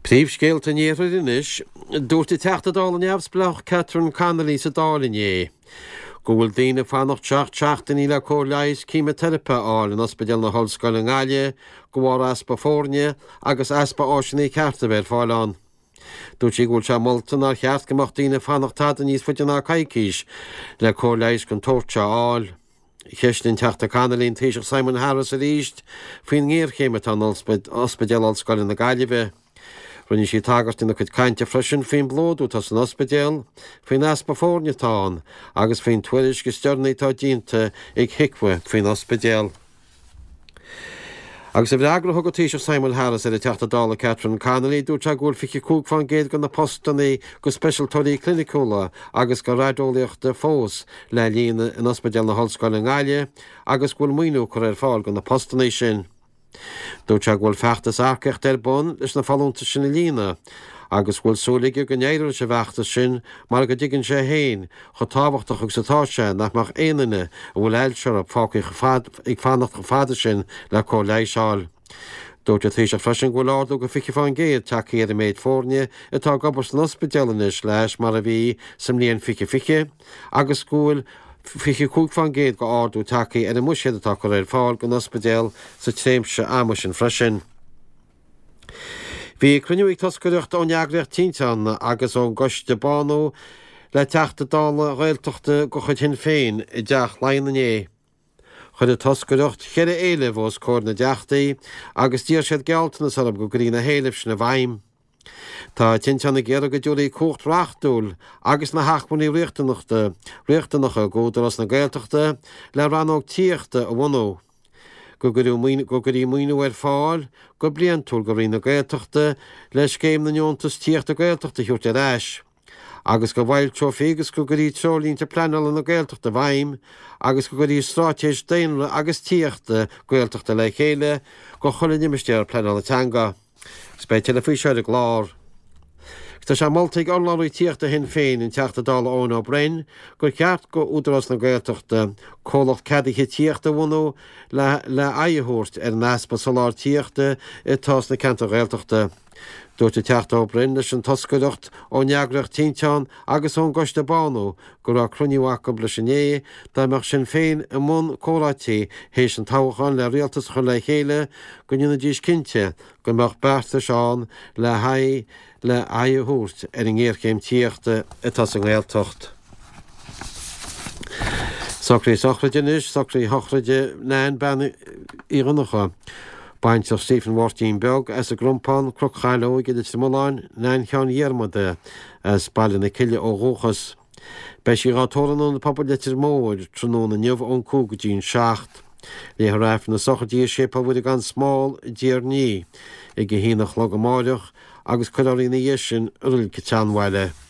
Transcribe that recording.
Príomhscéalta níorar inis, dúirt i teachtadáil an neamhsplach Catherine Connolly sa dálainné. Go bhfuil daoine fannacht teachtain le cóirleis chemotherapy áil an ospidéal na hOllscoil an Gaillimh, go bhfuair aspa fórne agus aspa áisinaí Cartabéir fáilán. Dúirt sí gúil se moltan ar cheart gomach daoine fannacht tada níos fuideanna caicís le cóirleis gon tóirte áil. Cheistin teachta Connolly Taoiseach Simon Harris a ríist faoin ngéirchéimeatá an ospidéal Hallscoil na Gaillimh. Rinne sí tagart ina chud cainte freisin féin blódú tá san ospidéal, féin aspa fórnetáin agus féin tuairis go stearnaítá dínta ag hicmha féin ospidéal. Agus a bhí agra thug Taoiseach Simon Harris ar a teachtadála Catherine Connolly dúirt a gúil fiche cúg fan géad go na postannaí go specialtóirí clinicúla agus go rádólaíochta fós le líana an ospidéal na Hallscoil an Gaillimh agus bhfuil muoinú chu ar fáil go na postannaí sin. Dúirt a bhfuil feachtas arcecht ar bun leis na fallúnta sin na lína, agus bhfuil súlaigh go néireann sé bheachtas sin mar go dtigann sé héin chu tábhachtach agus satáise nach mar aanaine a bhfuil eilsear a fáca ag fannacht go fada sin le cóirleiseáil. Dúirt a Taoiseach freisin go lárdú go fiche fan géad takeí ar a méid fórne atá gabhas an ospidéalanis leis mar a bhí sam líon fiche agus gúil fiche cúg fan géad go ardú takeí ar a muisiad atá chu ar fáil go ospidéal sa tréimse amas sin freisin. Bhí cruniuigh toscaireacht ó neagraíocht tínteanna agus ó goiste banú le teachtadála réalteachta go chud hin féin I deach leannané. Chud a toscaireacht cheire éileh os cóir na deachtaí agus dír siad gealtanas arab go gurí na héileh sin na bhaim. Tá tínteanna géar go dúirí cuacht reachtúil agus na haachmaní riachtaнаcha gódar as na gaalteachta le ranóg tíochta a bhhanú. Go gurí muoinú ar fáil, go bliantúil go rina gaalteachta leis céim na neontas tíochta gaalteachta thuirt ar ais. Agus go bhhail trofigus go gurí trolínta planal na gaalteachta bhaim, agus go gurí strátéis daonra agus tíochta gaalteachta le chéile go chola nimimistear planal na teanga. Spé telefuí seir a glár. Tá sé moltaigh anláí tíochta hin féin in teachtadála ón ó brein, gur ceart go údarás na gaalteachta cólacht cadaithe tíochta bhhanú le aithúirt ar an aspa soláir tíochta I tás na canta gaalteachta. Dúirt a teachta ó brein leis an toscaireacht ó neagraíocht tínteán agus ón goiste banú gur a cruniuhacha leis an é, dáimeach sin féin I mún córáití hééis an tábhachan le rialtas chu le chéile go dtíonna díos cinnte go meach bearta seán le haid le aithúirt ar an ngéircéim tíochta atá an gaalteacht. Socraí sochraide socraí hochraide nean ben írannacha. Baintach Stephen Wartín Beg as a grumpán crocchailóig idir Simoláin nean cheann dhéarmada as bailin na ciile ó Róchas. Bei sí rátóran na papalitir móir tróna neamh ón cúgadín seacht. Le raibh na sochadí sépa bhfuil gan smáil díar ní I go híanach le go máireach agus chuirí na dhéis sin uil go teanmhaile.